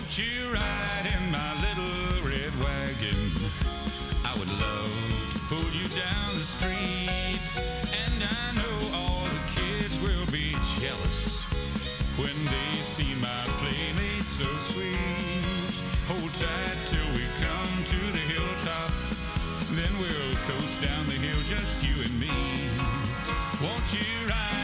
Won't you ride in my little red wagon? I would love to pull you down the street. And I know all the kids will be jealous when they see my playmate so sweet. Hold tight till we come to the hilltop, then we'll coast down the hill, just you and me. Won't you ride